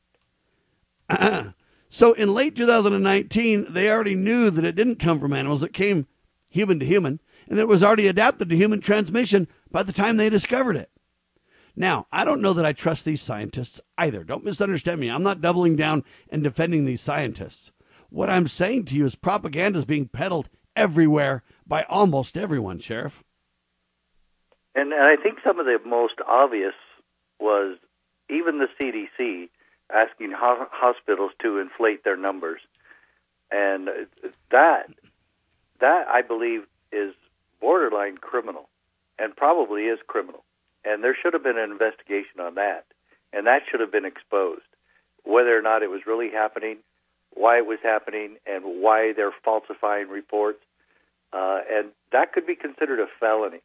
So in late 2019, they already knew that it didn't come from animals. It came human to human, and it was already adapted to human transmission by the time they discovered it. Now, I don't know that I trust these scientists either. Don't misunderstand me. I'm not doubling down and defending these scientists. What I'm saying to you is propaganda is being peddled everywhere by almost everyone, Sheriff. And I think some of the most obvious was even the CDC asking hospitals to inflate their numbers. And that I believe is borderline criminal and probably is criminal. And there should have been an investigation on that. And that should have been exposed, whether or not it was really happening, why it was happening, and why they're falsifying reports. And that could be considered a felony.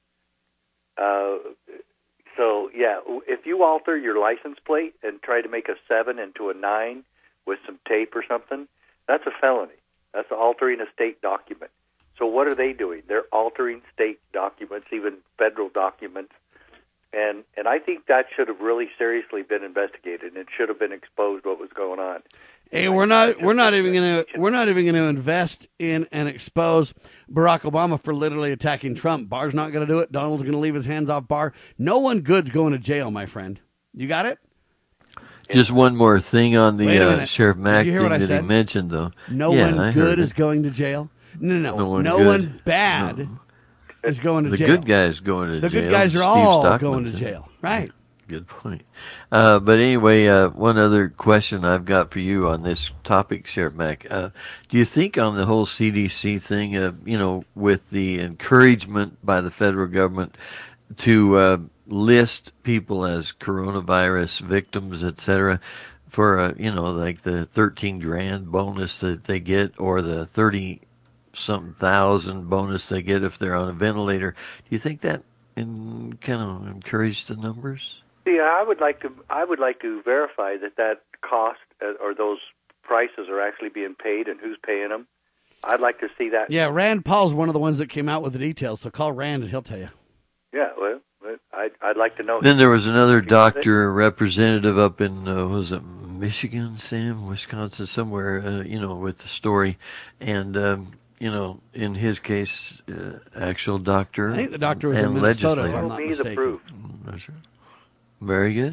So, yeah, if you alter your license plate and try to make a 7 into a 9 with some tape or something, that's a felony. That's altering a state document. So what are they doing? They're altering state documents, even federal documents. And I think that should have really seriously been investigated, and it should have been exposed what was going on. Hey, we're not even going to invest in and expose Barack Obama for literally attacking Trump. Barr's not going to do it. Donald's going to leave his hands off Barr. No one good's going to jail, my friend. You got it? Just one more thing on the Sheriff Mack thing that he mentioned, though. No one good is going to jail. No one bad is going to jail. The good guys going to jail. The good guys are all going to jail. Right. Good point. But anyway, one other question I've got for you on this topic, Sheriff Mack. Do you think on the whole CDC thing, with the encouragement by the federal government to list people as coronavirus victims, et cetera, for, like the $13,000 bonus that they get or the 30-something thousand bonus they get if they're on a ventilator, do you think that kind of encouraged the numbers? See, I would like to verify that cost or those prices are actually being paid and who's paying them. I'd like to see that. Yeah, Rand Paul's one of the ones that came out with the details, so call Rand and he'll tell you. Yeah, well, I'd like to know. Then there was another doctor representative up in, was it Michigan, Sam, Wisconsin, somewhere, with the story. And, in his case, actual doctor. I think the doctor was in Minnesota, if I'm not mistaken. Very good.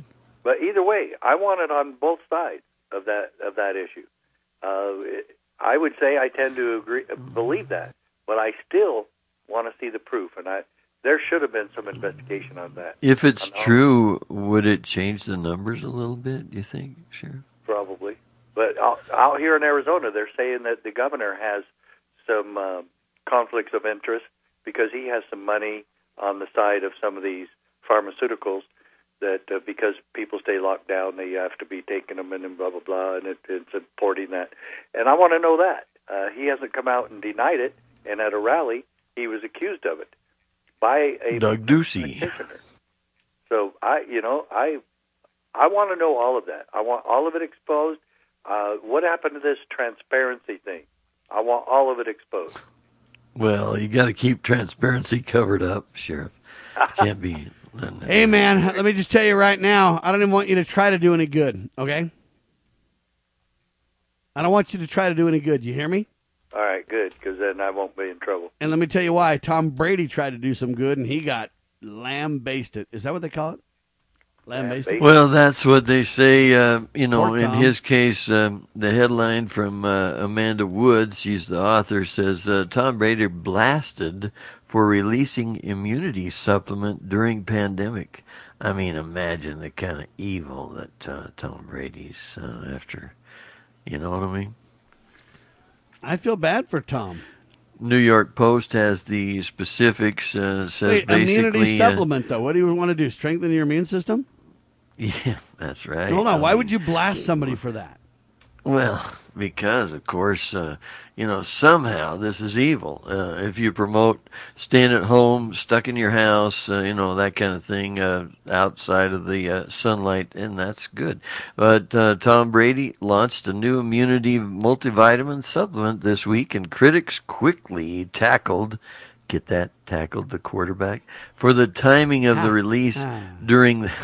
But either way, I want it on both sides of that issue. I would say I tend to believe that, but I still want to see the proof, and there should have been some investigation on that. If it's true, would it change the numbers a little bit, do you think, Sheriff? Probably. But out here in Arizona, they're saying that the governor has some conflicts of interest because he has some money on the side of some of these pharmaceuticals that because people stay locked down, they have to be taking them and blah, blah, blah, and it's importing that. And I want to know that. He hasn't come out and denied it, and at a rally, he was accused of it by a Doug Ducey. practitioner. So, I want to know all of that. I want all of it exposed. What happened to this transparency thing? I want all of it exposed. Well, you got to keep transparency covered up, Sheriff. It can't be. Hey, man, let me just tell you right now, I don't even want you to try to do any good, okay? I don't want you to try to do any good. You hear me? All right, good, because then I won't be in trouble. And let me tell you why. Tom Brady tried to do some good, and he got lambasted. Is that what they call it? Lambasted? Well, that's what they say. In Tom. his case, the headline from Amanda Woods, she's the author, says Tom Brady blasted for releasing immunity supplement during pandemic. I mean, imagine the kind of evil that Tom Brady's after. You know what I mean? I feel bad for Tom. New York Post has the specifics. Says Wait, basically immunity supplement, though. What do you want to do? Strengthen your immune system? Yeah, that's right. Hold on. Why would you blast somebody for that? Well, because, of course, somehow this is evil. If you promote staying at home, stuck in your house, that kind of thing, outside of the sunlight, and that's good. But Tom Brady launched a new immunity multivitamin supplement this week, and critics quickly tackled the quarterback for the timing of the release during the...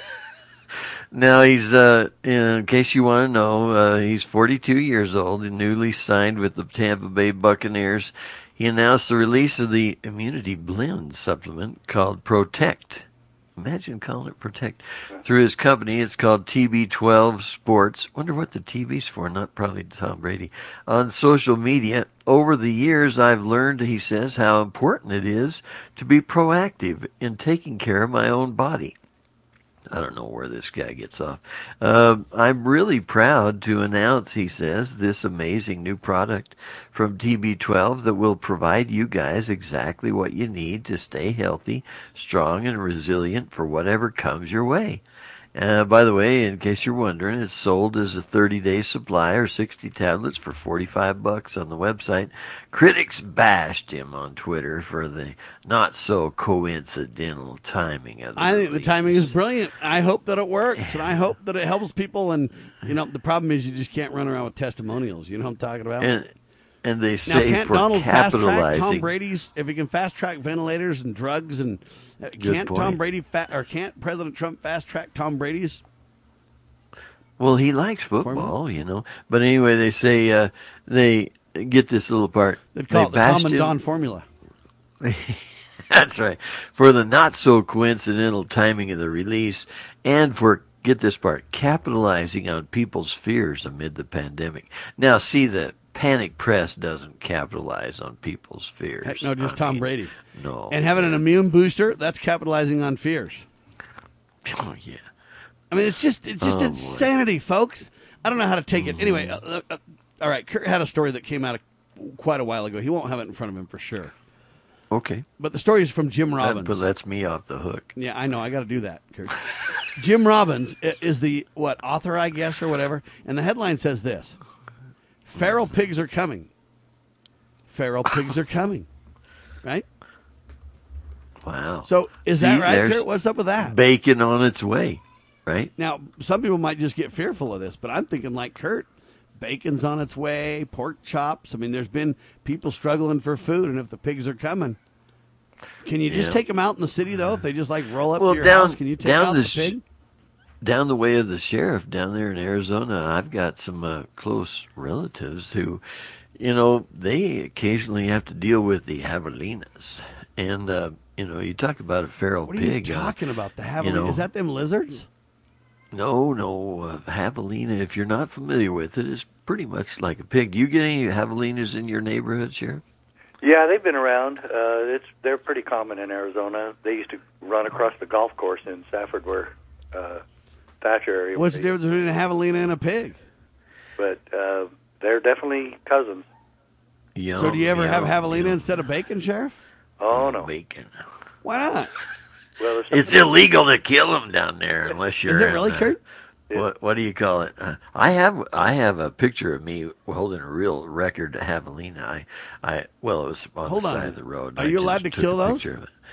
Now, he's, in case you want to know, he's 42 years old and newly signed with the Tampa Bay Buccaneers. He announced the release of the immunity blend supplement called Protect. Imagine calling it Protect. Through his company, it's called TB12 Sports. Wonder what the TB's for, not probably Tom Brady. On social media, over the years, I've learned, he says, how important it is to be proactive in taking care of my own body. I don't know where this guy gets off. I'm really proud to announce, he says, this amazing new product from TB12 that will provide you guys exactly what you need to stay healthy, strong, and resilient for whatever comes your way. By the way, in case you're wondering, it's sold as a 30-day supply or 60 tablets for $45 on the website. Critics bashed him on Twitter for the not-so-coincidental timing of the I think the timing is brilliant. I hope that it works, and I hope that it helps people. And, the problem is you just can't run around with testimonials. You know what I'm talking about? And they now, say can't for Donald fast-track capitalizing... Tom Brady's, if he can fast-track ventilators and drugs, and can't point. Tom Brady, can't President Trump fast-track Tom Brady's? Well, he likes football, But anyway, they say they get this little part. They'd call it the bashed Tom and him- Don formula. That's right. For the not-so-coincidental timing of the release and for, get this part, capitalizing on people's fears amid the pandemic. Now, see, the panic press doesn't capitalize on people's fears. Heck, no, just Tom Brady. No. And having an immune booster, that's capitalizing on fears. Oh, yeah. I mean, it's just insanity, folks. I don't know how to take it. Anyway, all right, Kurt had a story that came out quite a while ago. He won't have it in front of him for sure. Okay. But the story is from Jim Robbins. But that's me off the hook. Yeah, I know. I got to do that, Kurt. Jim Robbins is the, author, I guess, or whatever. And the headline says this: feral pigs are coming. Feral pigs are coming. Right? Wow. So is that right, Kurt? What's up with that? Bacon on its way, right? Now, some people might just get fearful of this, but I'm thinking like Kurt. Bacon's on its way, pork chops. I mean, there's been people struggling for food, and if the pigs are coming, can you just take them out in the city, though? If they just, roll up to your house, can you take out the pig? Down the way of the sheriff down there in Arizona, I've got some close relatives who, they occasionally have to deal with the javelinas. And, you talk about a feral pig. What are you talking about, the javelina? Is that them lizards? No. Javelina, if you're not familiar with it, is pretty much like a pig. Do you get any javelinas in your neighborhood, Sheriff? Yeah, they've been around. They're pretty common in Arizona. They used to run across the golf course in Safford, where Thatcher area. What's the difference between a javelina and a pig? But they're definitely cousins. Yum, so do you ever have javelina instead of bacon, Sheriff? Oh, no. Bacon. Why not? Well, it's illegal to kill them down there unless you're. Is it really, Kurt? What do you call it? I have a picture of me holding a real record javelina. It was on the side of the road. Are you allowed to kill those?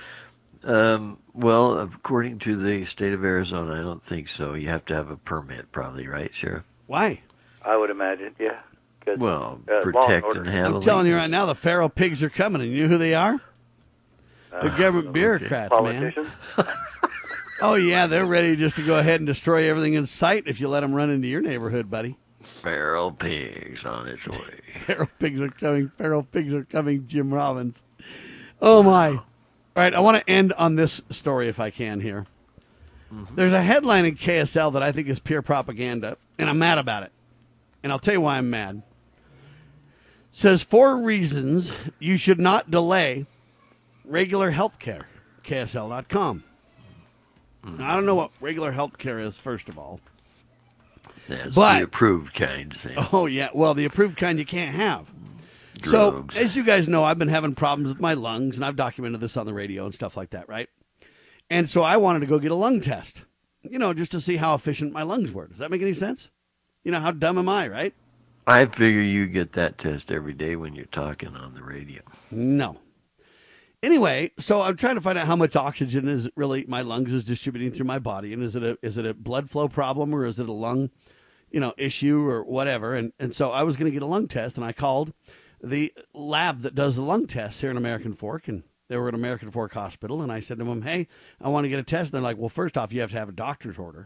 Well, according to the state of Arizona, I don't think so. You have to have a permit, probably, right, Sheriff? Why? I would imagine, yeah. Well, protect and javelina. I'm telling you right now, the feral pigs are coming, and you know who they are? The government bureaucrats, Politicians? man. Oh, yeah, they're ready just to go ahead and destroy everything in sight if you let them run into your neighborhood, buddy. Feral pigs on its way. Feral pigs are coming. Feral pigs are coming, Jim Robbins. Oh, my. All right, I want to end on this story if I can here. Mm-hmm. There's a headline in KSL that I think is pure propaganda, and I'm mad about it. And I'll tell you why I'm mad. It says 4 reasons you should not delay regular health care. KSL.com. Now, I don't know what regular health care is, first of all. That's the approved kind. Sam. Oh, yeah. Well, the approved kind you can't have. Drugs. So, as you guys know, I've been having problems with my lungs, and I've documented this on the radio and stuff like that, right? And so I wanted to go get a lung test, just to see how efficient my lungs were. Does that make any sense? How dumb am I, right? I figure you get that test every day when you're talking on the radio. No. Anyway, so I'm trying to find out how much oxygen is really my lungs is distributing through my body, and is it a blood flow problem, or is it a lung, issue or whatever? And so I was going to get a lung test, and I called the lab that does the lung tests here in American Fork, and they were at American Fork Hospital, and I said to them, "Hey, I want to get a test." And they're like, "Well, first off, you have to have a doctor's order."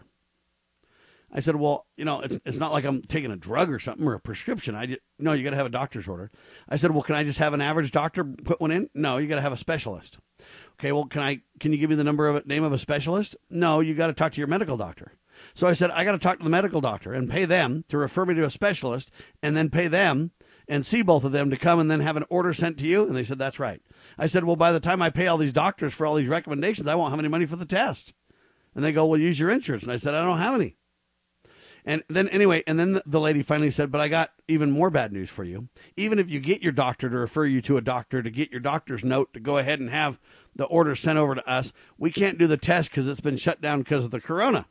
I said, "Well, it's not like I'm taking a drug or something or a prescription. No, you got to have a doctor's order." I said, "Well, can I just have an average doctor put one in?" "No, you got to have a specialist." "Okay, well, can you give me the name of a specialist?" "No, you got to talk to your medical doctor." So I said, "I got to talk to the medical doctor and pay them to refer me to a specialist, and then pay them and see both of them to come and then have an order sent to you?" And they said, "That's right." I said, "Well, by the time I pay all these doctors for all these recommendations, I won't have any money for the test." And they go, "Well, use your insurance." And I said, "I don't have any." And then the lady finally said, "But I got even more bad news for you. Even if you get your doctor to refer you to a doctor to get your doctor's note to go ahead and have the order sent over to us, we can't do the test because it's been shut down because of the corona."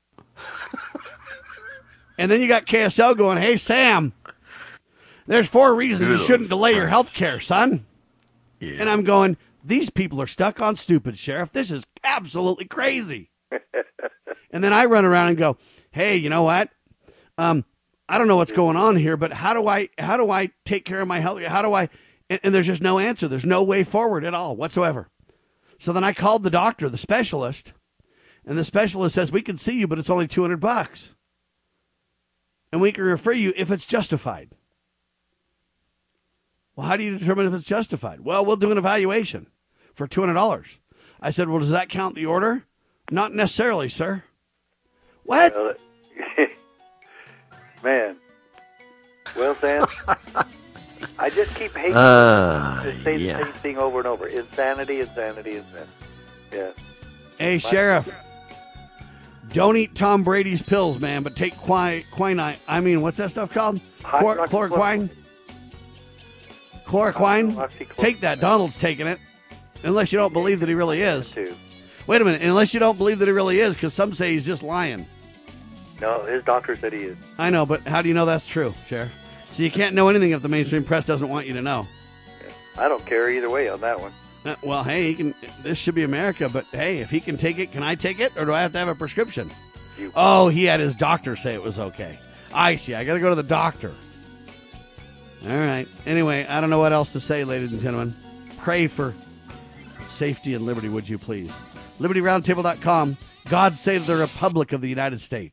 And then you got KSL going, "Hey, Sam, there's 4 reasons you shouldn't delay your health care, son." Yeah. And I'm going, these people are stuck on stupid, Sheriff. This is absolutely crazy. And then I run around and go, "Hey, you know what? I don't know what's going on here, but how do I take care of my health? How do I?" And there's just no answer. There's no way forward at all whatsoever. So then I called the doctor, the specialist, and the specialist says, "We can see you, but it's only $200, and we can refer you if it's justified." "Well, how do you determine if it's justified?" "Well, we'll do an evaluation for $200. I said, "Well, does that count the order?" "Not necessarily, sir." What? Man. Well, Sam, I just keep hating to say the same thing over and over. Insanity. Yeah. Hey, Sheriff, don't eat Tom Brady's pills, man, but take quinine. I mean, what's that stuff called? Chloroquine? Chloroquine? Take that. Donald's taking it. Unless you don't believe that he really is. Wait a minute. Unless you don't believe that he really is, because some say he's just lying. No, his doctor said he is. I know, but how do you know that's true, Sheriff? So you can't know anything if the mainstream press doesn't want you to know. I don't care either way on that one. Well, hey, this should be America, but hey, if he can take it, can I take it, or do I have to have a prescription? He had his doctor say it was okay. I see. I got to go to the doctor. All right. Anyway, I don't know what else to say, ladies and gentlemen. Pray for safety and liberty, would you please? LibertyRoundtable.com. God save the Republic of the United States.